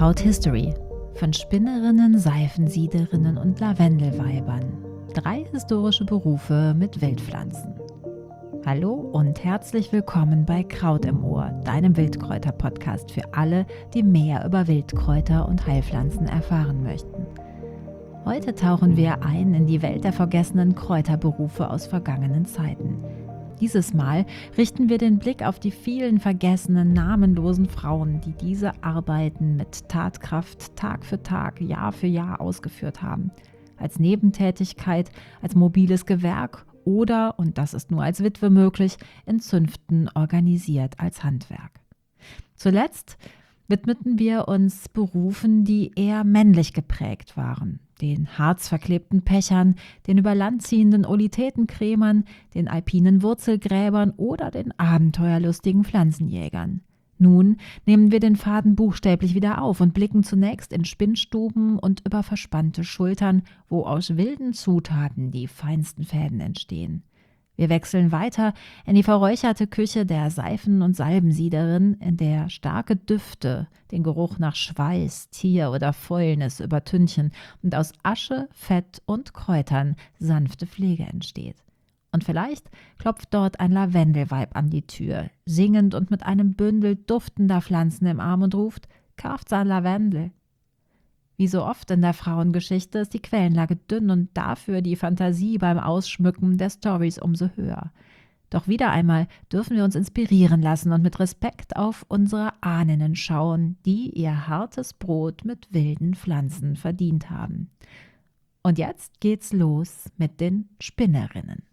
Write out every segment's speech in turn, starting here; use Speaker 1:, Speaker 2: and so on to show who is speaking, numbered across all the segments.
Speaker 1: Kraut History von Spinnerinnen, Seifensiederinnen und Lavendelweibern. 3 historische Berufe mit Wildpflanzen. Hallo und herzlich willkommen bei Kraut im Ohr, deinem Wildkräuter-Podcast für alle, die mehr über Wildkräuter und Heilpflanzen erfahren möchten. Heute tauchen wir ein in die Welt der vergessenen Kräuterberufe aus vergangenen Zeiten. Dieses Mal richten wir den Blick auf die vielen vergessenen, namenlosen Frauen, die diese Arbeiten mit Tatkraft Tag für Tag, Jahr für Jahr ausgeführt haben. Als Nebentätigkeit, als mobiles Gewerk oder, und das ist nur als Witwe möglich, in Zünften organisiert als Handwerk. Zuletzt widmeten wir uns Berufen, die eher männlich geprägt waren. Den harzverklebten Pechern, den über Land ziehenden Olithetenkrämern, den alpinen Wurzelgräbern oder den abenteuerlustigen Pflanzenjägern. Nun nehmen wir den Faden buchstäblich wieder auf und blicken zunächst in Spinnstuben und über verspannte Schultern, wo aus wilden Zutaten die feinsten Fäden entstehen. Wir wechseln weiter in die verräucherte Küche der Seifen- und Salbensiederin, in der starke Düfte den Geruch nach Schweiß, Tier oder Fäulnis übertünchen und aus Asche, Fett und Kräutern sanfte Pflege entsteht. Und vielleicht klopft dort ein Lavendelweib an die Tür, singend und mit einem Bündel duftender Pflanzen im Arm und ruft: „Kauft's an Lavendel?" Wie so oft in der Frauengeschichte ist die Quellenlage dünn und dafür die Fantasie beim Ausschmücken der Storys umso höher. Doch wieder einmal dürfen wir uns inspirieren lassen und mit Respekt auf unsere Ahnen schauen, die ihr hartes Brot mit wilden Pflanzen verdient haben. Und jetzt geht's los mit den Spinnerinnen.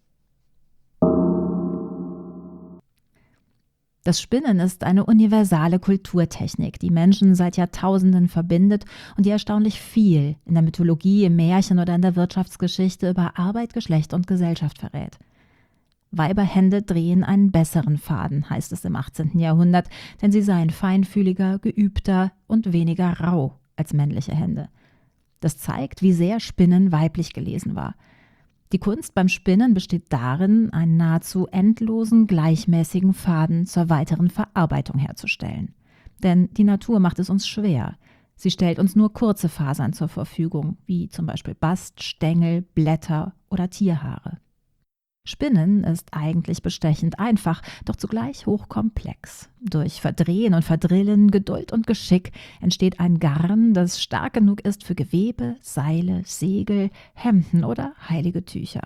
Speaker 1: Das Spinnen ist eine universale Kulturtechnik, die Menschen seit Jahrtausenden verbindet und die erstaunlich viel in der Mythologie, im Märchen oder in der Wirtschaftsgeschichte über Arbeit, Geschlecht und Gesellschaft verrät. Weiberhände drehen einen besseren Faden, heißt es im 18. Jahrhundert, denn sie seien feinfühliger, geübter und weniger rau als männliche Hände. Das zeigt, wie sehr Spinnen weiblich gelesen war. Die Kunst beim Spinnen besteht darin, einen nahezu endlosen, gleichmäßigen Faden zur weiteren Verarbeitung herzustellen. Denn die Natur macht es uns schwer. Sie stellt uns nur kurze Fasern zur Verfügung, wie zum Beispiel Bast, Stängel, Blätter oder Tierhaare. Spinnen ist eigentlich bestechend einfach, doch zugleich hochkomplex. Durch Verdrehen und Verdrillen, Geduld und Geschick entsteht ein Garn, das stark genug ist für Gewebe, Seile, Segel, Hemden oder heilige Tücher.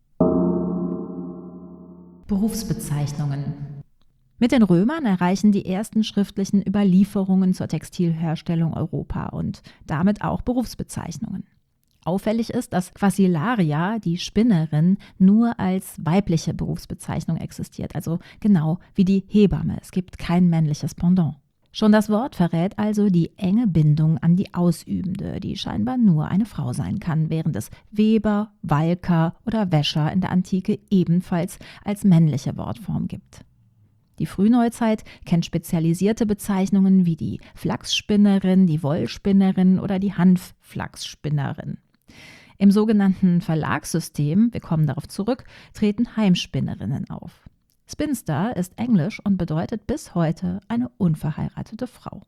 Speaker 1: Berufsbezeichnungen. Mit den Römern erreichen die ersten schriftlichen Überlieferungen zur Textilherstellung Europa und damit auch Berufsbezeichnungen. Auffällig ist, dass Quasilaria, die Spinnerin, nur als weibliche Berufsbezeichnung existiert, also genau wie die Hebamme. Es gibt kein männliches Pendant. Schon das Wort verrät also die enge Bindung an die Ausübende, die scheinbar nur eine Frau sein kann, während es Weber, Walker oder Wäscher in der Antike ebenfalls als männliche Wortform gibt. Die Frühneuzeit kennt spezialisierte Bezeichnungen wie die Flachsspinnerin, die Wollspinnerin oder die Hanfflachsspinnerin. Im sogenannten Verlagssystem, wir kommen darauf zurück, treten Heimspinnerinnen auf. Spinster ist Englisch und bedeutet bis heute eine unverheiratete Frau.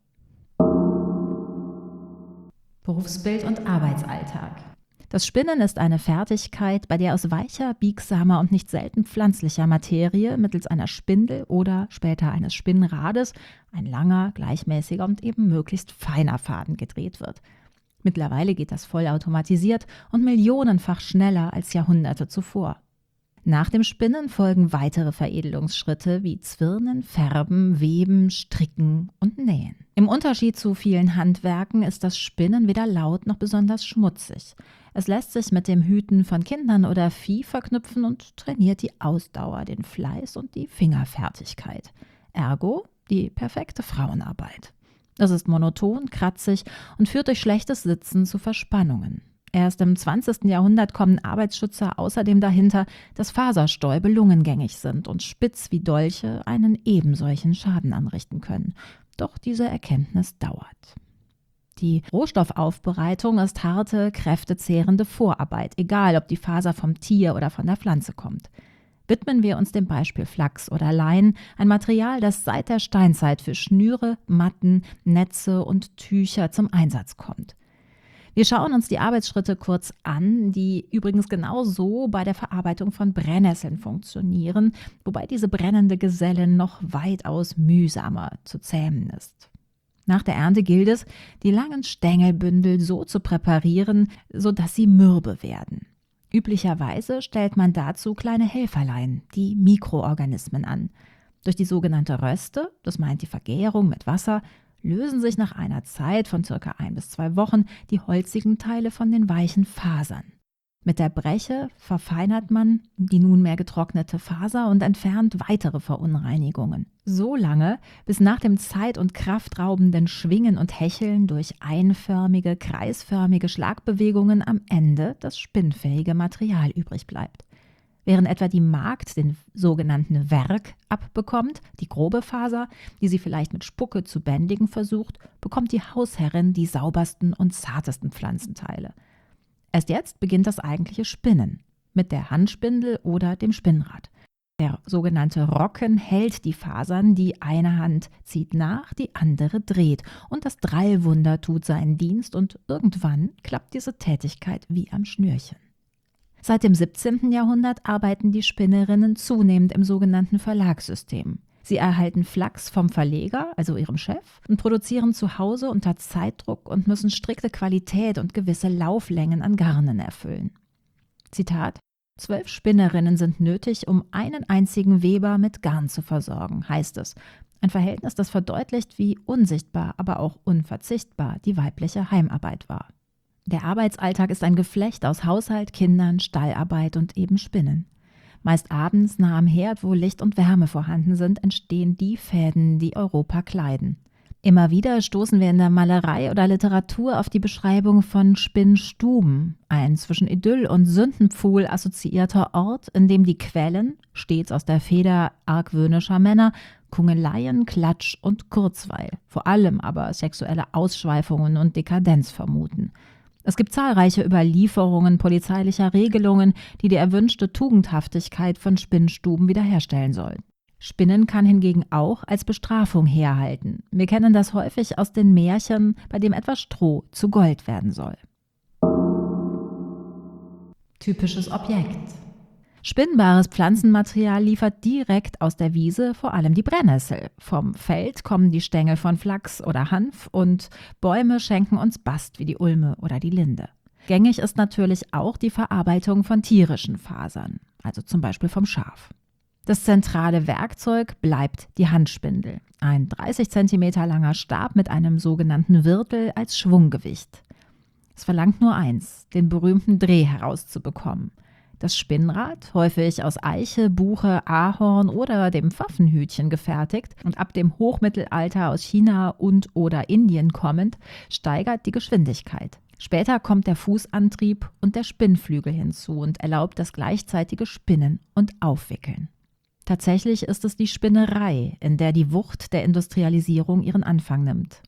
Speaker 1: Berufsbild und Arbeitsalltag. Das Spinnen ist eine Fertigkeit, bei der aus weicher, biegsamer und nicht selten pflanzlicher Materie mittels einer Spindel oder später eines Spinnrades ein langer, gleichmäßiger und eben möglichst feiner Faden gedreht wird. Mittlerweile geht das vollautomatisiert und millionenfach schneller als Jahrhunderte zuvor. Nach dem Spinnen folgen weitere Veredelungsschritte wie Zwirnen, Färben, Weben, Stricken und Nähen. Im Unterschied zu vielen Handwerken ist das Spinnen weder laut noch besonders schmutzig. Es lässt sich mit dem Hüten von Kindern oder Vieh verknüpfen und trainiert die Ausdauer, den Fleiß und die Fingerfertigkeit. Ergo die perfekte Frauenarbeit. Es ist monoton, kratzig und führt durch schlechtes Sitzen zu Verspannungen. Erst im 20. Jahrhundert kommen Arbeitsschützer außerdem dahinter, dass Faserstäube lungengängig sind und spitz wie Dolche einen ebensolchen Schaden anrichten können. Doch diese Erkenntnis dauert. Die Rohstoffaufbereitung ist harte, kräftezehrende Vorarbeit, egal ob die Faser vom Tier oder von der Pflanze kommt. Widmen wir uns dem Beispiel Flachs oder Lein, ein Material, das seit der Steinzeit für Schnüre, Matten, Netze und Tücher zum Einsatz kommt. Wir schauen uns die Arbeitsschritte kurz an, die übrigens genauso bei der Verarbeitung von Brennnesseln funktionieren, wobei diese brennende Gesellin noch weitaus mühsamer zu zähmen ist. Nach der Ernte gilt es, die langen Stängelbündel so zu präparieren, sodass sie mürbe werden. Üblicherweise stellt man dazu kleine Helferlein, die Mikroorganismen an. Durch die sogenannte Röste, das meint die Vergärung mit Wasser, lösen sich nach einer Zeit von ca. 1 bis 2 Wochen die holzigen Teile von den weichen Fasern. Mit der Breche verfeinert man die nunmehr getrocknete Faser und entfernt weitere Verunreinigungen. So lange, bis nach dem zeit- und kraftraubenden Schwingen und Hecheln durch einförmige, kreisförmige Schlagbewegungen am Ende das spinnfähige Material übrig bleibt. Während etwa die Magd den sogenannten Werg abbekommt, die grobe Faser, die sie vielleicht mit Spucke zu bändigen versucht, bekommt die Hausherrin die saubersten und zartesten Pflanzenteile. Erst jetzt beginnt das eigentliche Spinnen mit der Handspindel oder dem Spinnrad. Der sogenannte Rocken hält die Fasern, die eine Hand zieht nach, die andere dreht. Und das Drallwunder tut seinen Dienst und irgendwann klappt diese Tätigkeit wie am Schnürchen. Seit dem 17. Jahrhundert arbeiten die Spinnerinnen zunehmend im sogenannten Verlagssystem. Sie erhalten Flachs vom Verleger, also ihrem Chef, und produzieren zu Hause unter Zeitdruck und müssen strikte Qualität und gewisse Lauflängen an Garnen erfüllen. Zitat: 12 Spinnerinnen sind nötig, um einen einzigen Weber mit Garn zu versorgen, heißt es. Ein Verhältnis, das verdeutlicht, wie unsichtbar, aber auch unverzichtbar die weibliche Heimarbeit war. Der Arbeitsalltag ist ein Geflecht aus Haushalt, Kindern, Stallarbeit und eben Spinnen. Meist abends nah am Herd, wo Licht und Wärme vorhanden sind, entstehen die Fäden, die Europa kleiden. Immer wieder stoßen wir in der Malerei oder Literatur auf die Beschreibung von Spinnstuben, ein zwischen Idyll und Sündenpfuhl assoziierter Ort, in dem die Quellen, stets aus der Feder argwöhnischer Männer, Kungeleien, Klatsch und Kurzweil, vor allem aber sexuelle Ausschweifungen und Dekadenz vermuten. Es gibt zahlreiche Überlieferungen polizeilicher Regelungen, die die erwünschte Tugendhaftigkeit von Spinnstuben wiederherstellen sollen. Spinnen kann hingegen auch als Bestrafung herhalten. Wir kennen das häufig aus den Märchen, bei dem etwas Stroh zu Gold werden soll. Typisches Objekt. Spinnbares Pflanzenmaterial liefert direkt aus der Wiese vor allem die Brennnessel. Vom Feld kommen die Stängel von Flachs oder Hanf und Bäume schenken uns Bast wie die Ulme oder die Linde. Gängig ist natürlich auch die Verarbeitung von tierischen Fasern, also zum Beispiel vom Schaf. Das zentrale Werkzeug bleibt die Handspindel, ein 30 cm langer Stab mit einem sogenannten Wirtel als Schwunggewicht. Es verlangt nur eins, den berühmten Dreh herauszubekommen. Das Spinnrad, häufig aus Eiche, Buche, Ahorn oder dem Pfaffenhütchen gefertigt und ab dem Hochmittelalter aus China und/oder Indien kommend, steigert die Geschwindigkeit. Später kommt der Fußantrieb und der Spinnflügel hinzu und erlaubt das gleichzeitige Spinnen und Aufwickeln. Tatsächlich ist es die Spinnerei, in der die Wucht der Industrialisierung ihren Anfang nimmt.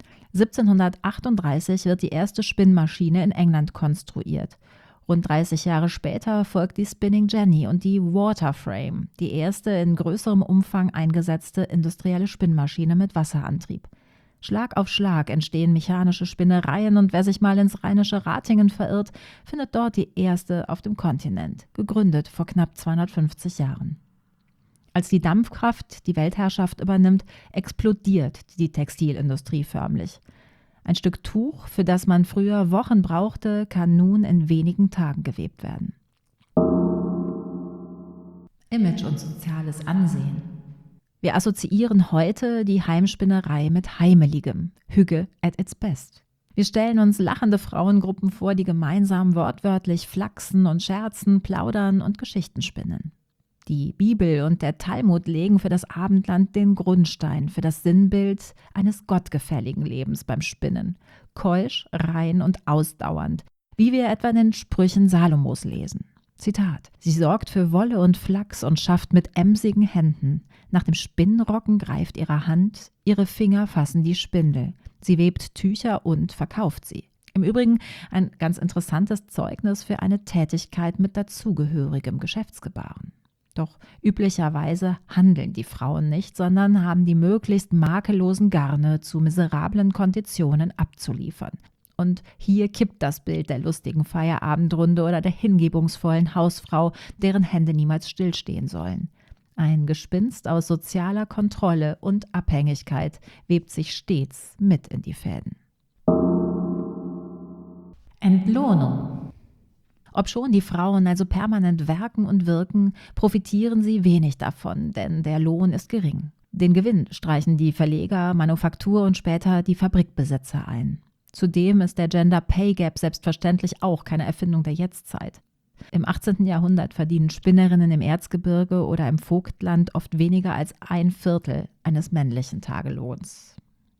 Speaker 1: 1738 wird die erste Spinnmaschine in England konstruiert. Rund 30 Jahre später folgt die Spinning Jenny und die Waterframe, die erste in größerem Umfang eingesetzte industrielle Spinnmaschine mit Wasserantrieb. Schlag auf Schlag entstehen mechanische Spinnereien und wer sich mal ins rheinische Ratingen verirrt, findet dort die erste auf dem Kontinent, gegründet vor knapp 250 Jahren. Als die Dampfkraft die Weltherrschaft übernimmt, explodiert die Textilindustrie förmlich. Ein Stück Tuch, für das man früher Wochen brauchte, kann nun in wenigen Tagen gewebt werden. Image und soziales Ansehen. Wir assoziieren heute die Heimspinnerei mit Heimeligem, Hügge at its best. Wir stellen uns lachende Frauengruppen vor, die gemeinsam wortwörtlich flachsen und scherzen, plaudern und Geschichten spinnen. Die Bibel und der Talmud legen für das Abendland den Grundstein für das Sinnbild eines gottgefälligen Lebens beim Spinnen. Keusch, rein und ausdauernd, wie wir etwa in den Sprüchen Salomos lesen. Zitat: Sie sorgt für Wolle und Flachs und schafft mit emsigen Händen. Nach dem Spinnrocken greift ihre Hand, ihre Finger fassen die Spindel. Sie webt Tücher und verkauft sie. Im Übrigen ein ganz interessantes Zeugnis für eine Tätigkeit mit dazugehörigem Geschäftsgebaren. Doch üblicherweise handeln die Frauen nicht, sondern haben die möglichst makellosen Garne zu miserablen Konditionen abzuliefern. Und hier kippt das Bild der lustigen Feierabendrunde oder der hingebungsvollen Hausfrau, deren Hände niemals stillstehen sollen. Ein Gespinst aus sozialer Kontrolle und Abhängigkeit webt sich stets mit in die Fäden. Entlohnung. Obschon die Frauen also permanent werken und wirken, profitieren sie wenig davon, denn der Lohn ist gering. Den Gewinn streichen die Verleger, Manufaktur und später die Fabrikbesitzer ein. Zudem ist der Gender Pay Gap selbstverständlich auch keine Erfindung der Jetztzeit. Im 18. Jahrhundert verdienen Spinnerinnen im Erzgebirge oder im Vogtland oft weniger als 1/4 eines männlichen Tagelohns.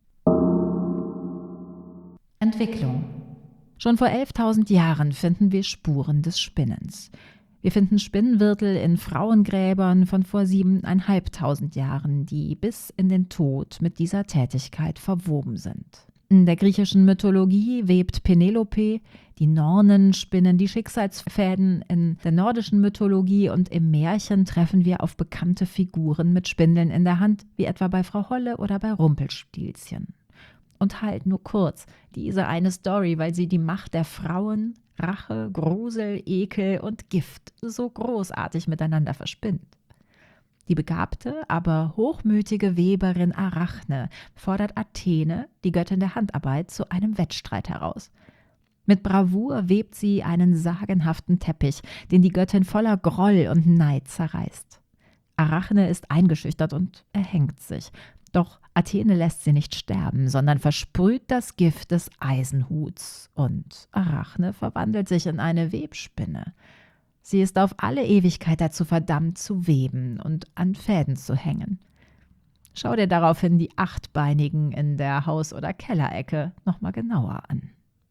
Speaker 1: Entwicklung. Schon vor 11.000 Jahren finden wir Spuren des Spinnens. Wir finden Spinnwirtel in Frauengräbern von vor 7.500 Jahren, die bis in den Tod mit dieser Tätigkeit verwoben sind. In der griechischen Mythologie webt Penelope, die Nornen spinnen die Schicksalsfäden, in der nordischen Mythologie und im Märchen treffen wir auf bekannte Figuren mit Spindeln in der Hand, wie etwa bei Frau Holle oder bei Rumpelstilzchen. Und halt nur kurz diese eine Story, weil sie die Macht der Frauen, Rache, Grusel, Ekel und Gift so großartig miteinander verspinnt. Die begabte, aber hochmütige Weberin Arachne fordert Athene, die Göttin der Handarbeit, zu einem Wettstreit heraus. Mit Bravour webt sie einen sagenhaften Teppich, den die Göttin voller Groll und Neid zerreißt. Arachne ist eingeschüchtert und erhängt sich. Doch Athene lässt sie nicht sterben, sondern versprüht das Gift des Eisenhuts und Arachne verwandelt sich in eine Webspinne. Sie ist auf alle Ewigkeit dazu verdammt, zu weben und an Fäden zu hängen. Schau dir daraufhin die Achtbeinigen in der Haus- oder Kellerecke nochmal genauer an.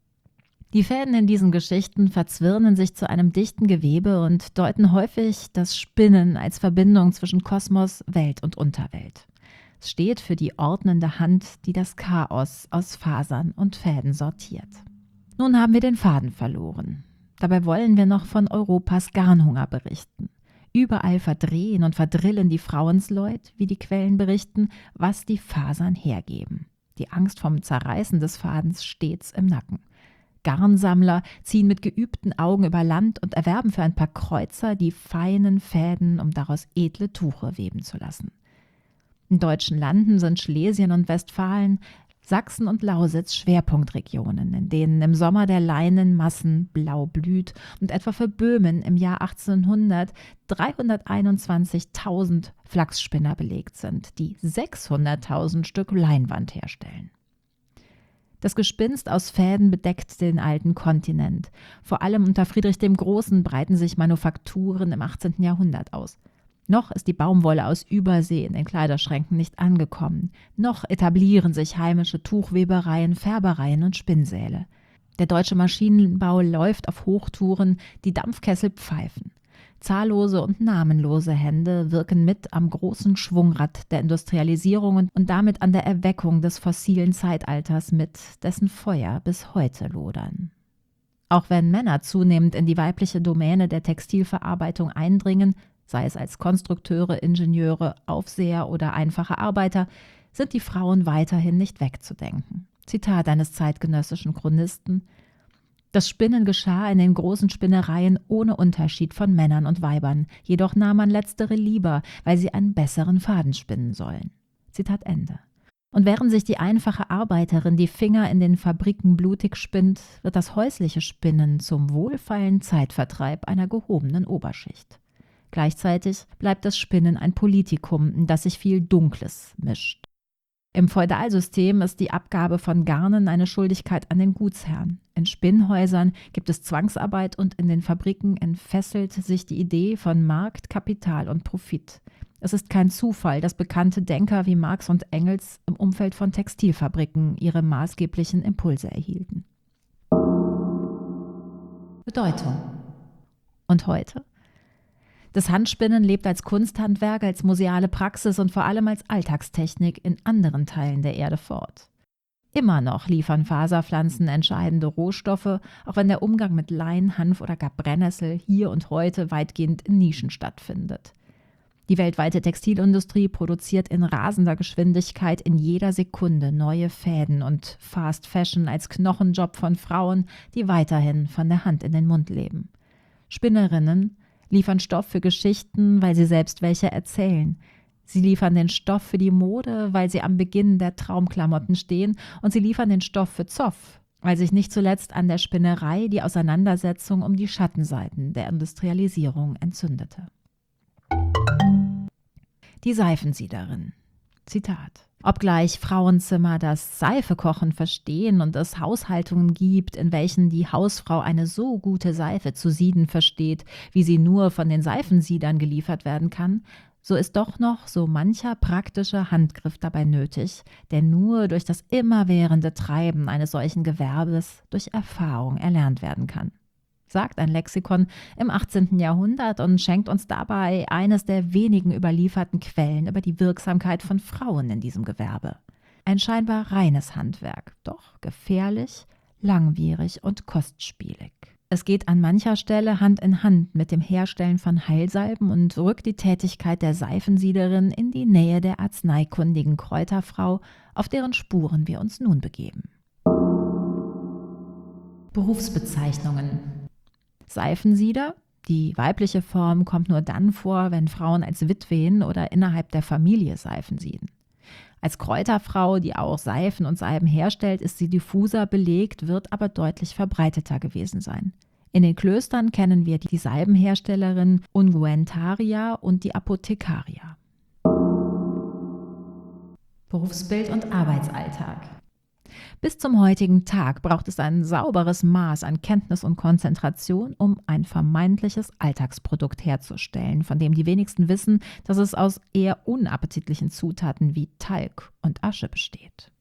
Speaker 1: Die Fäden in diesen Geschichten verzwirnen sich zu einem dichten Gewebe und deuten häufig das Spinnen als Verbindung zwischen Kosmos, Welt und Unterwelt. Es steht für die ordnende Hand, die das Chaos aus Fasern und Fäden sortiert. Nun haben wir den Faden verloren. Dabei wollen wir noch von Europas Garnhunger berichten. Überall verdrehen und verdrillen die Frauensleut, wie die Quellen berichten, was die Fasern hergeben. Die Angst vom Zerreißen des Fadens stets im Nacken. Garnsammler ziehen mit geübten Augen über Land und erwerben für ein paar Kreuzer die feinen Fäden, um daraus edle Tuche weben zu lassen. In deutschen Landen sind Schlesien und Westfalen, Sachsen und Lausitz Schwerpunktregionen, in denen im Sommer der Leinenmassen blau blüht und etwa für Böhmen im Jahr 1800 321.000 Flachsspinner belegt sind, die 600.000 Stück Leinwand herstellen. Das Gespinst aus Fäden bedeckt den alten Kontinent. Vor allem unter Friedrich dem Großen breiten sich Manufakturen im 18. Jahrhundert aus. Noch ist die Baumwolle aus Übersee in den Kleiderschränken nicht angekommen. Noch etablieren sich heimische Tuchwebereien, Färbereien und Spinnsäle. Der deutsche Maschinenbau läuft auf Hochtouren, die Dampfkessel pfeifen. Zahllose und namenlose Hände wirken mit am großen Schwungrad der Industrialisierung und damit an der Erweckung des fossilen Zeitalters mit, dessen Feuer bis heute lodern. Auch wenn Männer zunehmend in die weibliche Domäne der Textilverarbeitung eindringen, sei es als Konstrukteure, Ingenieure, Aufseher oder einfache Arbeiter, sind die Frauen weiterhin nicht wegzudenken. Zitat eines zeitgenössischen Chronisten: Das Spinnen geschah in den großen Spinnereien ohne Unterschied von Männern und Weibern, jedoch nahm man letztere lieber, weil sie einen besseren Faden spinnen sollen. Zitat Ende. Und während sich die einfache Arbeiterin die Finger in den Fabriken blutig spinnt, wird das häusliche Spinnen zum wohlfeilen Zeitvertreib einer gehobenen Oberschicht. Gleichzeitig bleibt das Spinnen ein Politikum, in das sich viel Dunkles mischt. Im Feudalsystem ist die Abgabe von Garnen eine Schuldigkeit an den Gutsherrn. In Spinnhäusern gibt es Zwangsarbeit und in den Fabriken entfesselt sich die Idee von Markt, Kapital und Profit. Es ist kein Zufall, dass bekannte Denker wie Marx und Engels im Umfeld von Textilfabriken ihre maßgeblichen Impulse erhielten. Bedeutung. Und heute? Das Handspinnen lebt als Kunsthandwerk, als museale Praxis und vor allem als Alltagstechnik in anderen Teilen der Erde fort. Immer noch liefern Faserpflanzen entscheidende Rohstoffe, auch wenn der Umgang mit Lein, Hanf oder gar Brennnessel hier und heute weitgehend in Nischen stattfindet. Die weltweite Textilindustrie produziert in rasender Geschwindigkeit in jeder Sekunde neue Fäden und Fast Fashion als Knochenjob von Frauen, die weiterhin von der Hand in den Mund leben. Spinnerinnen liefern Stoff für Geschichten, weil sie selbst welche erzählen. Sie liefern den Stoff für die Mode, weil sie am Beginn der Traumklamotten stehen, und sie liefern den Stoff für Zoff, weil sich nicht zuletzt an der Spinnerei die Auseinandersetzung um die Schattenseiten der Industrialisierung entzündete. Die Seifensiederin. Zitat: Obgleich Frauenzimmer das Seifekochen verstehen und es Haushaltungen gibt, in welchen die Hausfrau eine so gute Seife zu sieden versteht, wie sie nur von den Seifensiedern geliefert werden kann, so ist doch noch so mancher praktischer Handgriff dabei nötig, der nur durch das immerwährende Treiben eines solchen Gewerbes durch Erfahrung erlernt werden kann, sagt ein Lexikon im 18. Jahrhundert und schenkt uns dabei eines der wenigen überlieferten Quellen über die Wirksamkeit von Frauen in diesem Gewerbe. Ein scheinbar reines Handwerk, doch gefährlich, langwierig und kostspielig. Es geht an mancher Stelle Hand in Hand mit dem Herstellen von Heilsalben und rückt die Tätigkeit der Seifensiederin in die Nähe der arzneikundigen Kräuterfrau, auf deren Spuren wir uns nun begeben. Berufsbezeichnungen. Seifensieder. Die weibliche Form kommt nur dann vor, wenn Frauen als Witwen oder innerhalb der Familie Seifen sieden. Als Kräuterfrau, die auch Seifen und Salben herstellt, ist sie diffuser belegt, wird aber deutlich verbreiteter gewesen sein. In den Klöstern kennen wir die Salbenherstellerin Unguentaria und die Apothekaria. Berufsbild und Arbeitsalltag. Bis zum heutigen Tag braucht es ein sauberes Maß an Kenntnis und Konzentration, um ein vermeintliches Alltagsprodukt herzustellen, von dem die wenigsten wissen, dass es aus eher unappetitlichen Zutaten wie Talg und Asche besteht.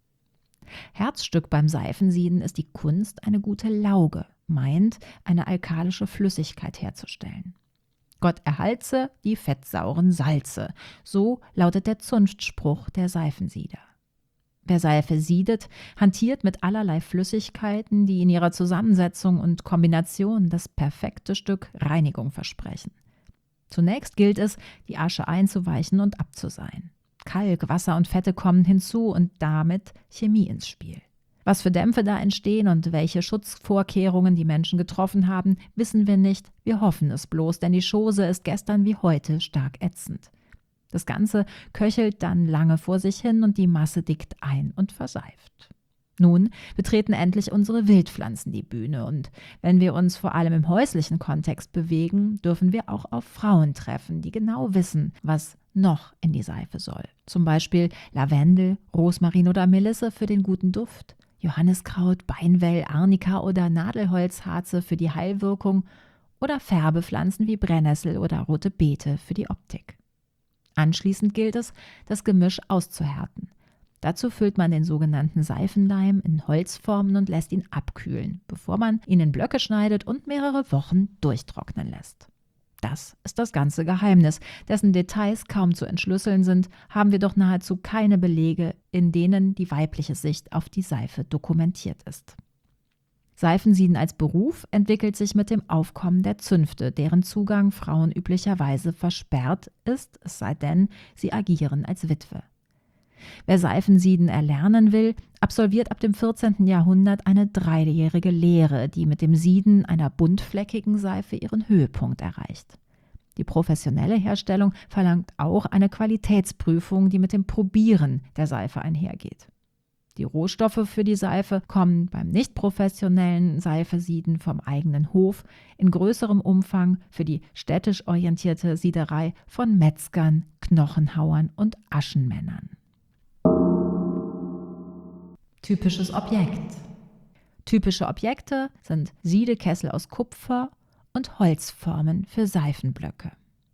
Speaker 1: Herzstück beim Seifensieden ist die Kunst, eine gute Lauge, meint eine alkalische Flüssigkeit herzustellen. Gott erhaltse die fettsauren Salze, so lautet der Zunftspruch der Seifensieder. Wer Seife siedet, hantiert mit allerlei Flüssigkeiten, die in ihrer Zusammensetzung und Kombination das perfekte Stück Reinigung versprechen. Zunächst gilt es, die Asche einzuweichen und abzuseihen. Kalk, Wasser und Fette kommen hinzu und damit Chemie ins Spiel. Was für Dämpfe da entstehen und welche Schutzvorkehrungen die Menschen getroffen haben, wissen wir nicht, wir hoffen es bloß, denn die Chose ist gestern wie heute stark ätzend. Das Ganze köchelt dann lange vor sich hin und die Masse dickt ein und verseift. Nun betreten endlich unsere Wildpflanzen die Bühne und wenn wir uns vor allem im häuslichen Kontext bewegen, dürfen wir auch auf Frauen treffen, die genau wissen, was noch in die Seife soll. Zum Beispiel Lavendel, Rosmarin oder Melisse für den guten Duft, Johanniskraut, Beinwell, Arnika oder Nadelholzharze für die Heilwirkung oder Färbepflanzen wie Brennnessel oder rote Beete für die Optik. Anschließend gilt es, das Gemisch auszuhärten. Dazu füllt man den sogenannten Seifenleim in Holzformen und lässt ihn abkühlen, bevor man ihn in Blöcke schneidet und mehrere Wochen durchtrocknen lässt. Das ist das ganze Geheimnis, dessen Details kaum zu entschlüsseln sind, haben wir doch nahezu keine Belege, in denen die weibliche Sicht auf die Seife dokumentiert ist. Seifensieden als Beruf entwickelt sich mit dem Aufkommen der Zünfte, deren Zugang Frauen üblicherweise versperrt ist, es sei denn, sie agieren als Witwe. Wer Seifensieden erlernen will, absolviert ab dem 14. Jahrhundert eine 3-jährige Lehre, die mit dem Sieden einer buntfleckigen Seife ihren Höhepunkt erreicht. Die professionelle Herstellung verlangt auch eine Qualitätsprüfung, die mit dem Probieren der Seife einhergeht. Die Rohstoffe für die Seife kommen beim nicht professionellen Seifesieden vom eigenen Hof, in größerem Umfang für die städtisch orientierte Siederei von Metzgern, Knochenhauern und Aschenmännern. Typisches Objekt. Typische Objekte sind Siedekessel aus Kupfer und Holzformen für Seifenblöcke.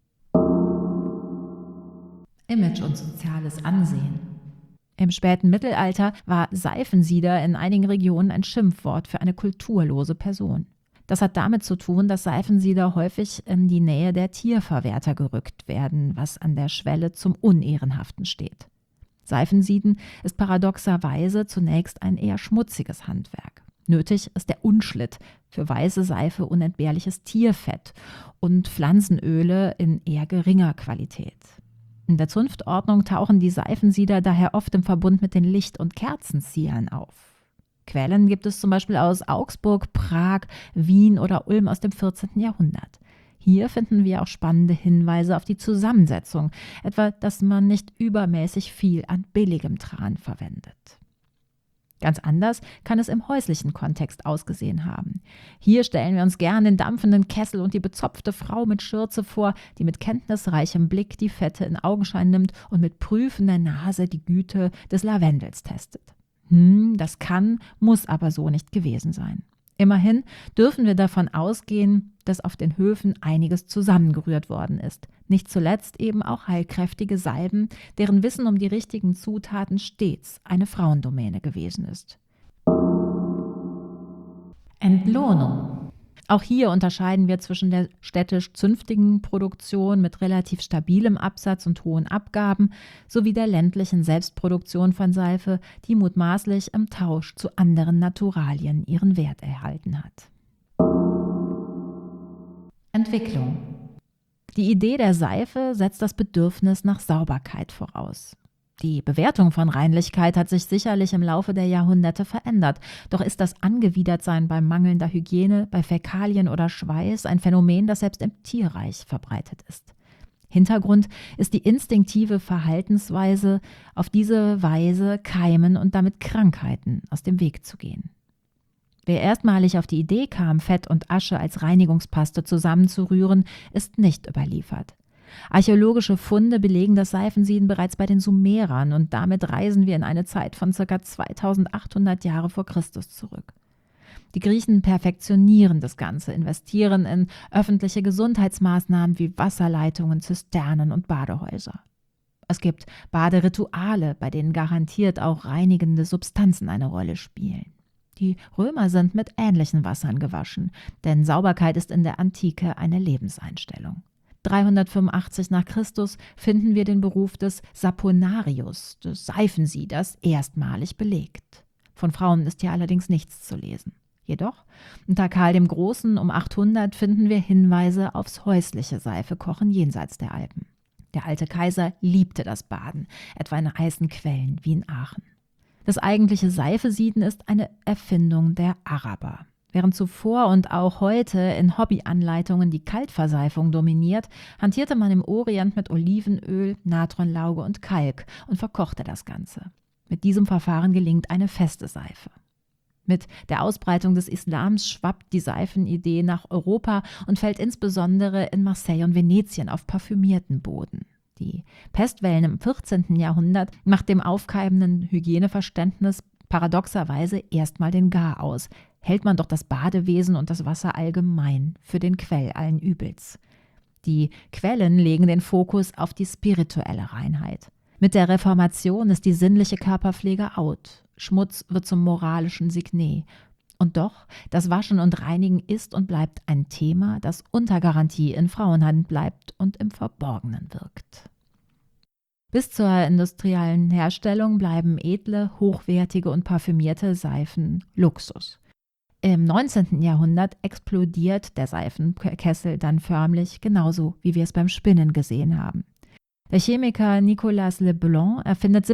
Speaker 1: Image und soziales Ansehen. Im späten Mittelalter war Seifensieder in einigen Regionen ein Schimpfwort für eine kulturlose Person. Das hat damit zu tun, dass Seifensieder häufig in die Nähe der Tierverwerter gerückt werden, was an der Schwelle zum Unehrenhaften steht. Seifensieden ist paradoxerweise zunächst ein eher schmutziges Handwerk. Nötig ist der Unschlitt, für weiße Seife unentbehrliches Tierfett und Pflanzenöle in eher geringer Qualität. In der Zunftordnung tauchen die Seifensieder daher oft im Verbund mit den Licht- und Kerzenziehern auf. Quellen gibt es zum Beispiel aus Augsburg, Prag, Wien oder Ulm aus dem 14. Jahrhundert. Hier finden wir auch spannende Hinweise auf die Zusammensetzung, etwa, dass man nicht übermäßig viel an billigem Tran verwendet. Ganz anders kann es im häuslichen Kontext ausgesehen haben. Hier stellen wir uns gern den dampfenden Kessel und die bezopfte Frau mit Schürze vor, die mit kenntnisreichem Blick die Fette in Augenschein nimmt und mit prüfender Nase die Güte des Lavendels testet. Das kann, muss aber so nicht gewesen sein. Immerhin dürfen wir davon ausgehen, dass auf den Höfen einiges zusammengerührt worden ist. Nicht zuletzt eben auch heilkräftige Salben, deren Wissen um die richtigen Zutaten stets eine Frauendomäne gewesen ist. Entlohnung. Auch hier unterscheiden wir zwischen der städtisch-zünftigen Produktion mit relativ stabilem Absatz und hohen Abgaben sowie der ländlichen Selbstproduktion von Seife, die mutmaßlich im Tausch zu anderen Naturalien ihren Wert erhalten hat. Entwicklung. Die Idee der Seife setzt das Bedürfnis nach Sauberkeit voraus. Die Bewertung von Reinlichkeit hat sich sicherlich im Laufe der Jahrhunderte verändert. Doch ist das Angewidertsein bei mangelnder Hygiene, bei Fäkalien oder Schweiß ein Phänomen, das selbst im Tierreich verbreitet ist. Hintergrund ist die instinktive Verhaltensweise, auf diese Weise Keimen und damit Krankheiten aus dem Weg zu gehen. Wer erstmalig auf die Idee kam, Fett und Asche als Reinigungspaste zusammenzurühren, ist nicht überliefert. Archäologische Funde belegen das Seifensieden bereits bei den Sumerern und damit reisen wir in eine Zeit von ca. 2800 Jahre vor Christus zurück. Die Griechen perfektionieren das Ganze, investieren in öffentliche Gesundheitsmaßnahmen wie Wasserleitungen, Zisternen und Badehäuser. Es gibt Baderituale, bei denen garantiert auch reinigende Substanzen eine Rolle spielen. Die Römer sind mit ähnlichen Wassern gewaschen, denn Sauberkeit ist in der Antike eine Lebenseinstellung. 385 nach Christus finden wir den Beruf des Saponarius, des Seifensieders, erstmalig belegt. Von Frauen ist hier allerdings nichts zu lesen. Jedoch, unter Karl dem Großen um 800 finden wir Hinweise aufs häusliche Seifekochen jenseits der Alpen. Der alte Kaiser liebte das Baden, etwa in heißen Quellen wie in Aachen. Das eigentliche Seifesieden ist eine Erfindung der Araber. Während zuvor und auch heute in Hobbyanleitungen die Kaltverseifung dominiert, hantierte man im Orient mit Olivenöl, Natronlauge und Kalk und verkochte das Ganze. Mit diesem Verfahren gelingt eine feste Seife. Mit der Ausbreitung des Islams schwappt die Seifenidee nach Europa und fällt insbesondere in Marseille und Venetien auf parfümierten Boden. Die Pestwellen im 14. Jahrhundert macht dem aufkeimenden Hygieneverständnis paradoxerweise erstmal den Garaus. Hält man doch das Badewesen und das Wasser allgemein für den Quell allen Übels. Die Quellen legen den Fokus auf die spirituelle Reinheit. Mit der Reformation ist die sinnliche Körperpflege out. Schmutz wird zum moralischen Signet. Und doch, das Waschen und Reinigen ist und bleibt ein Thema, das unter Garantie in Frauenhand bleibt und im Verborgenen wirkt. Bis zur industriellen Herstellung bleiben edle, hochwertige und parfümierte Seifen Luxus. Im 19. Jahrhundert explodiert der Seifenkessel dann förmlich, genauso wie wir es beim Spinnen gesehen haben. Der Chemiker Nicolas Leblanc erfindet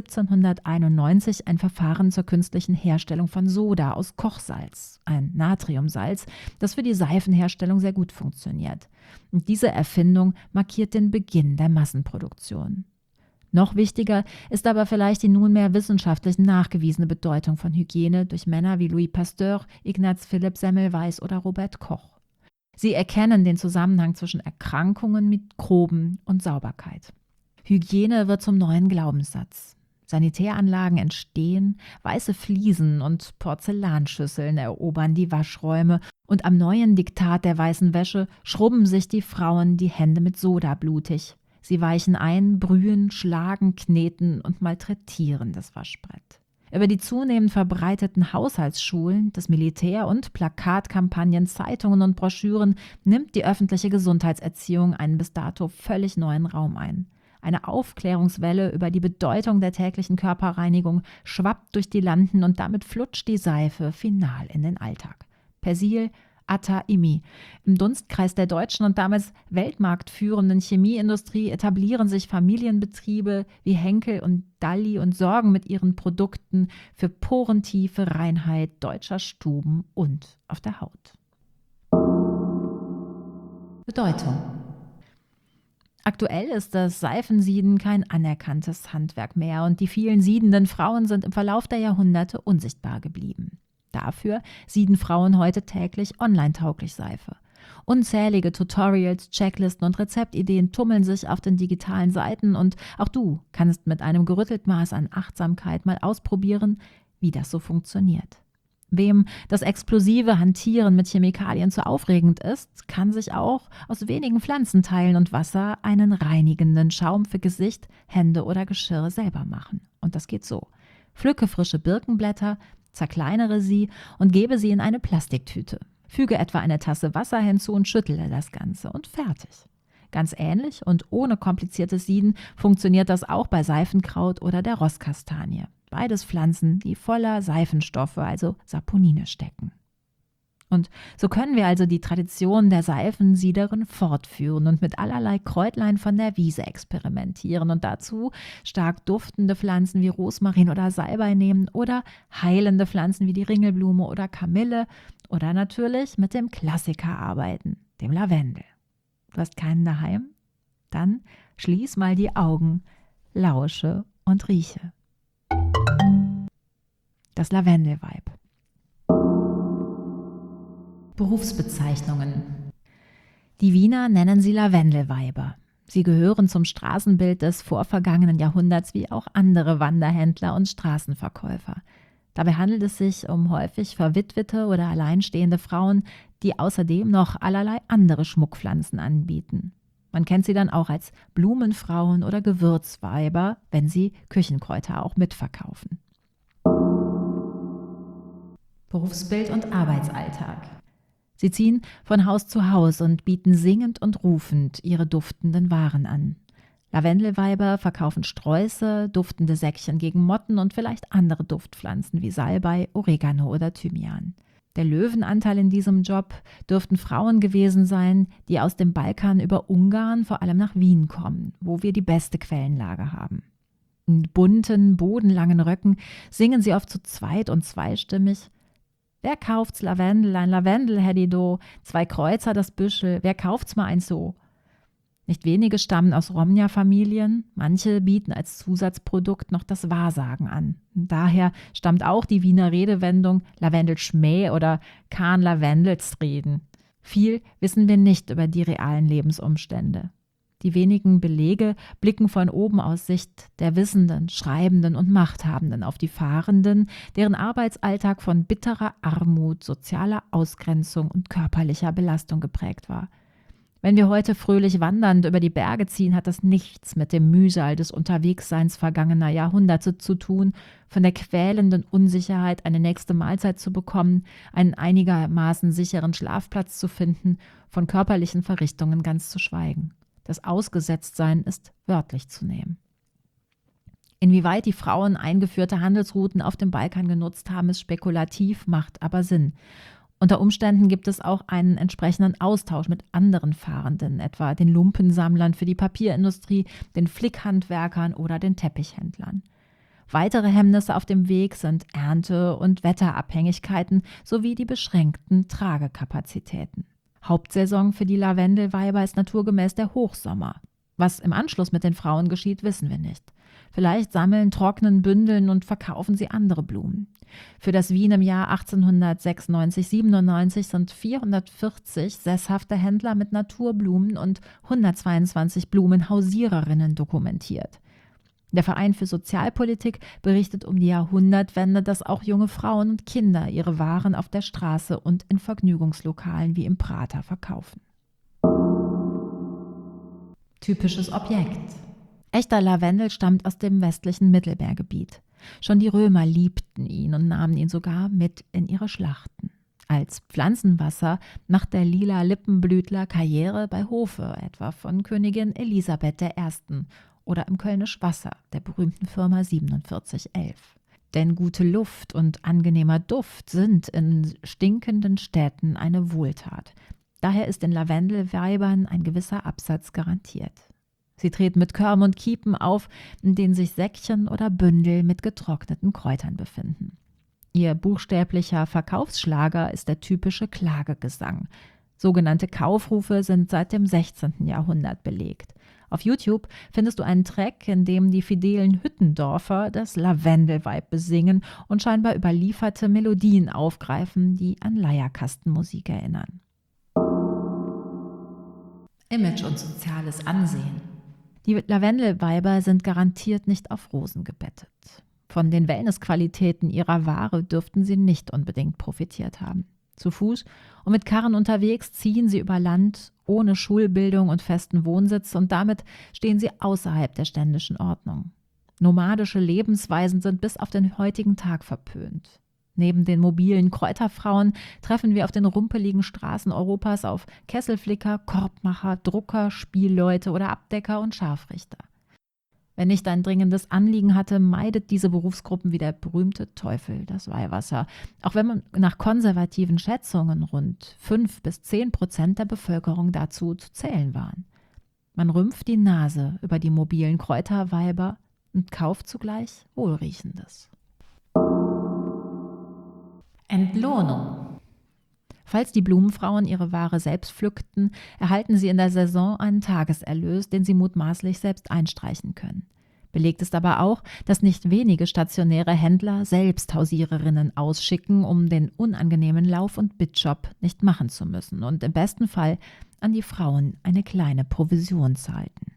Speaker 1: 1791 ein Verfahren zur künstlichen Herstellung von Soda aus Kochsalz, ein Natriumsalz, das für die Seifenherstellung sehr gut funktioniert. Und diese Erfindung markiert den Beginn der Massenproduktion. Noch wichtiger ist aber vielleicht die nunmehr wissenschaftlich nachgewiesene Bedeutung von Hygiene durch Männer wie Louis Pasteur, Ignaz Philipp Semmelweis oder Robert Koch. Sie erkennen den Zusammenhang zwischen Erkrankungen, Mikroben und Sauberkeit. Hygiene wird zum neuen Glaubenssatz. Sanitäranlagen entstehen, weiße Fliesen und Porzellanschüsseln erobern die Waschräume und am neuen Diktat der weißen Wäsche schrubben sich die Frauen die Hände mit Soda blutig. Sie weichen ein, brühen, schlagen, kneten und malträtieren das Waschbrett. Über die zunehmend verbreiteten Haushaltsschulen, das Militär und Plakatkampagnen, Zeitungen und Broschüren nimmt die öffentliche Gesundheitserziehung einen bis dato völlig neuen Raum ein. Eine Aufklärungswelle über die Bedeutung der täglichen Körperreinigung schwappt durch die Landen und damit flutscht die Seife final in den Alltag. Persil, Ataimi. Im Dunstkreis der deutschen und damals weltmarktführenden Chemieindustrie etablieren sich Familienbetriebe wie Henkel und Dalli und sorgen mit ihren Produkten für porentiefe Reinheit deutscher Stuben und auf der Haut. Bedeutung. Aktuell ist das Seifensieden kein anerkanntes Handwerk mehr und die vielen siedenden Frauen sind im Verlauf der Jahrhunderte unsichtbar geblieben. Dafür sieden Frauen heute täglich online-tauglich Seife. Unzählige Tutorials, Checklisten und Rezeptideen tummeln sich auf den digitalen Seiten und auch du kannst mit einem gerüttelten Maß an Achtsamkeit mal ausprobieren, wie das so funktioniert. Wem das explosive Hantieren mit Chemikalien zu aufregend ist, kann sich auch aus wenigen Pflanzenteilen und Wasser einen reinigenden Schaum für Gesicht, Hände oder Geschirr selber machen. Und das geht so. Pflücke frische Birkenblätter, zerkleinere sie und gebe sie in eine Plastiktüte. Füge etwa eine Tasse Wasser hinzu und schüttle das Ganze und fertig. Ganz ähnlich und ohne kompliziertes Sieden funktioniert das auch bei Seifenkraut oder der Rosskastanie. Beides Pflanzen, die voller Seifenstoffe, also Saponine, stecken. Und so können wir also die Tradition der Seifensiederin fortführen und mit allerlei Kräutlein von der Wiese experimentieren und dazu stark duftende Pflanzen wie Rosmarin oder Salbei nehmen oder heilende Pflanzen wie die Ringelblume oder Kamille oder natürlich mit dem Klassiker arbeiten, dem Lavendel. Du hast keinen daheim? Dann schließ mal die Augen, lausche und rieche. Das Lavendelweib. Berufsbezeichnungen. Die Wiener nennen sie Lavendelweiber. Sie gehören zum Straßenbild des vorvergangenen Jahrhunderts wie auch andere Wanderhändler und Straßenverkäufer. Dabei handelt es sich um häufig verwitwete oder alleinstehende Frauen, die außerdem noch allerlei andere Schmuckpflanzen anbieten. Man kennt sie dann auch als Blumenfrauen oder Gewürzweiber, wenn sie Küchenkräuter auch mitverkaufen. Berufsbild und Arbeitsalltag. Sie ziehen von Haus zu Haus und bieten singend und rufend ihre duftenden Waren an. Lavendelweiber verkaufen Sträuße, duftende Säckchen gegen Motten und vielleicht andere Duftpflanzen wie Salbei, Oregano oder Thymian. Der Löwenanteil in diesem Job dürften Frauen gewesen sein, die aus dem Balkan über Ungarn vor allem nach Wien kommen, wo wir die beste Quellenlage haben. In bunten, bodenlangen Röcken singen sie oft zu zweit und zweistimmig. Wer kauft's Lavendel, ein Lavendel hätt do, 2 Kreuzer das Büschel, wer kauft's mal eins so? Nicht wenige stammen aus Romja-Familien, manche bieten als Zusatzprodukt noch das Wahrsagen an. Daher stammt auch die Wiener Redewendung Lavendelschmäh oder Kahn Lavendelsreden. Viel wissen wir nicht über die realen Lebensumstände. Die wenigen Belege blicken von oben aus Sicht der Wissenden, Schreibenden und Machthabenden auf die Fahrenden, deren Arbeitsalltag von bitterer Armut, sozialer Ausgrenzung und körperlicher Belastung geprägt war. Wenn wir heute fröhlich wandernd über die Berge ziehen, hat das nichts mit dem Mühsal des Unterwegsseins vergangener Jahrhunderte zu tun, von der quälenden Unsicherheit, eine nächste Mahlzeit zu bekommen, einen einigermaßen sicheren Schlafplatz zu finden, von körperlichen Verrichtungen ganz zu schweigen. Das Ausgesetztsein ist wörtlich zu nehmen. Inwieweit die Frauen eingeführte Handelsrouten auf dem Balkan genutzt haben, ist spekulativ, macht aber Sinn. Unter Umständen gibt es auch einen entsprechenden Austausch mit anderen Fahrenden, etwa den Lumpensammlern für die Papierindustrie, den Flickhandwerkern oder den Teppichhändlern. Weitere Hemmnisse auf dem Weg sind Ernte- und Wetterabhängigkeiten sowie die beschränkten Tragekapazitäten. Hauptsaison für die Lavendelweiber ist naturgemäß der Hochsommer. Was im Anschluss mit den Frauen geschieht, wissen wir nicht. Vielleicht sammeln, trocknen, bündeln und verkaufen sie andere Blumen. Für das Wien im Jahr 1896/97 sind 440 sesshafte Händler mit Naturblumen und 122 Blumenhausiererinnen dokumentiert. Der Verein für Sozialpolitik berichtet um die Jahrhundertwende, dass auch junge Frauen und Kinder ihre Waren auf der Straße und in Vergnügungslokalen wie im Prater verkaufen. Typisches Objekt. Echter Lavendel stammt aus dem westlichen Mittelmeergebiet. Schon die Römer liebten ihn und nahmen ihn sogar mit in ihre Schlachten. Als Pflanzenwasser macht der lila Lippenblütler Karriere bei Hofe, etwa von Königin Elisabeth I. oder im Kölnisch Wasser der berühmten Firma 4711. Denn gute Luft und angenehmer Duft sind in stinkenden Städten eine Wohltat. Daher ist den Lavendelweibern ein gewisser Absatz garantiert. Sie treten mit Körben und Kiepen auf, in denen sich Säckchen oder Bündel mit getrockneten Kräutern befinden. Ihr buchstäblicher Verkaufsschlager ist der typische Klagegesang. Sogenannte Kaufrufe sind seit dem 16. Jahrhundert belegt. Auf YouTube findest du einen Track, in dem die fidelen Hüttendorfer das Lavendelweib besingen und scheinbar überlieferte Melodien aufgreifen, die an Leierkastenmusik erinnern. Image und soziales Ansehen. Die Lavendelweiber sind garantiert nicht auf Rosen gebettet. Von den Wellnessqualitäten ihrer Ware dürften sie nicht unbedingt profitiert haben. Zu Fuß und mit Karren unterwegs ziehen sie über Land, ohne Schulbildung und festen Wohnsitz, und damit stehen sie außerhalb der ständischen Ordnung. Nomadische Lebensweisen sind bis auf den heutigen Tag verpönt. Neben den mobilen Kräuterfrauen treffen wir auf den rumpeligen Straßen Europas auf Kesselflicker, Korbmacher, Drucker, Spielleute oder Abdecker und Scharfrichter. Wer nicht ein dringendes Anliegen hatte, meidet diese Berufsgruppen wie der berühmte Teufel das Weihwasser. Auch wenn man nach konservativen Schätzungen rund 5-10% der Bevölkerung dazu zu zählen waren. Man rümpft die Nase über die mobilen Kräuterweiber und kauft zugleich Wohlriechendes. Entlohnung. Falls die Blumenfrauen ihre Ware selbst pflückten, erhalten sie in der Saison einen Tageserlös, den sie mutmaßlich selbst einstreichen können. Belegt ist aber auch, dass nicht wenige stationäre Händler selbst Hausiererinnen ausschicken, um den unangenehmen Lauf- und Bittjob nicht machen zu müssen und im besten Fall an die Frauen eine kleine Provision zahlten.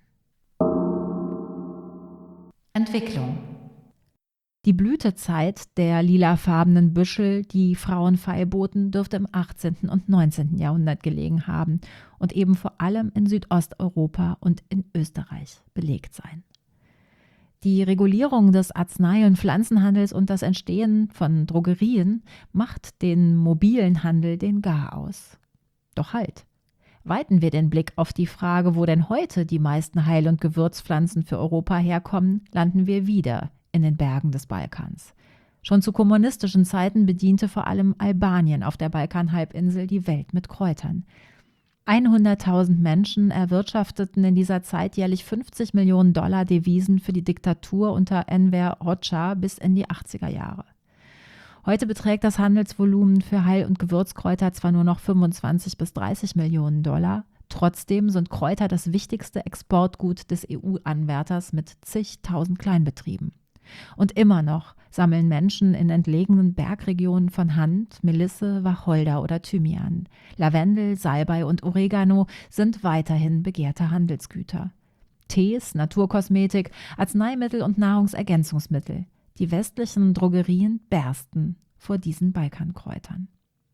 Speaker 1: Entwicklung. Die Blütezeit der lilafarbenen Büschel, die Frauen feilboten, dürfte im 18. und 19. Jahrhundert gelegen haben und eben vor allem in Südosteuropa und in Österreich belegt sein. Die Regulierung des Arznei- und Pflanzenhandels und das Entstehen von Drogerien macht den mobilen Handel den Gar aus. Doch halt! Weiten wir den Blick auf die Frage, wo denn heute die meisten Heil- und Gewürzpflanzen für Europa herkommen, landen wir wieder in den Bergen des Balkans. Schon zu kommunistischen Zeiten bediente vor allem Albanien auf der Balkanhalbinsel die Welt mit Kräutern. 100.000 Menschen erwirtschafteten in dieser Zeit jährlich $50 Millionen Devisen für die Diktatur unter Enver Hoxha bis in die 80er Jahre. Heute beträgt das Handelsvolumen für Heil- und Gewürzkräuter zwar nur noch 25-30 Millionen $, trotzdem sind Kräuter das wichtigste Exportgut des EU-Anwärters mit zigtausend Kleinbetrieben. Und immer noch sammeln Menschen in entlegenen Bergregionen von Hand, Melisse, Wacholder oder Thymian. Lavendel, Salbei und Oregano sind weiterhin begehrte Handelsgüter. Tees, Naturkosmetik, Arzneimittel und Nahrungsergänzungsmittel. Die westlichen Drogerien bersten vor diesen Balkankräutern.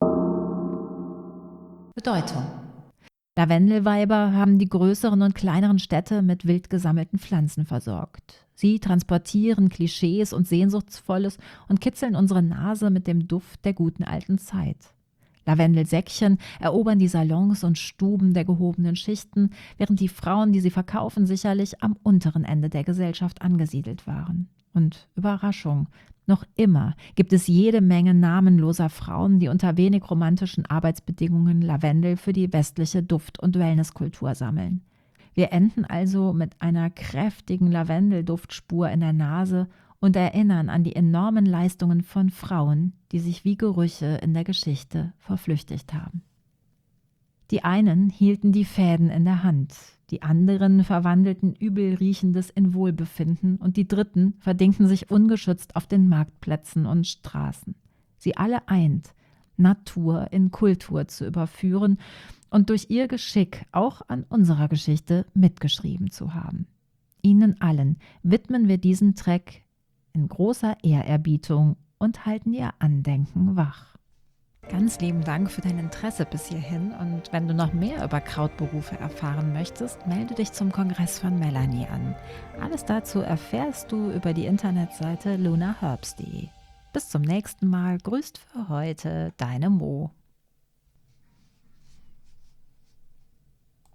Speaker 1: Bedeutung. Lavendelweiber haben die größeren und kleineren Städte mit wild gesammelten Pflanzen versorgt. Sie transportieren Klischees und Sehnsuchtsvolles und kitzeln unsere Nase mit dem Duft der guten alten Zeit. Lavendelsäckchen erobern die Salons und Stuben der gehobenen Schichten, während die Frauen, die sie verkaufen, sicherlich am unteren Ende der Gesellschaft angesiedelt waren. Und Überraschung, noch immer gibt es jede Menge namenloser Frauen, die unter wenig romantischen Arbeitsbedingungen Lavendel für die westliche Duft- und Wellnesskultur sammeln. Wir enden also mit einer kräftigen Lavendelduftspur in der Nase und erinnern an die enormen Leistungen von Frauen, die sich wie Gerüche in der Geschichte verflüchtigt haben. Die einen hielten die Fäden in der Hand, die anderen verwandelten Übelriechendes in Wohlbefinden und die dritten verdingten sich ungeschützt auf den Marktplätzen und Straßen. Sie alle eint, Natur in Kultur zu überführen und durch ihr Geschick auch an unserer Geschichte mitgeschrieben zu haben. Ihnen allen widmen wir diesen Track in großer Ehrerbietung und halten ihr Andenken wach. Ganz lieben Dank für dein Interesse bis hierhin, und wenn du noch mehr über Krautberufe erfahren möchtest, melde dich zum Kongress von Melanie an. Alles dazu erfährst du über die Internetseite lunaherbs.de. Bis zum nächsten Mal, grüßt für heute, deine Mo.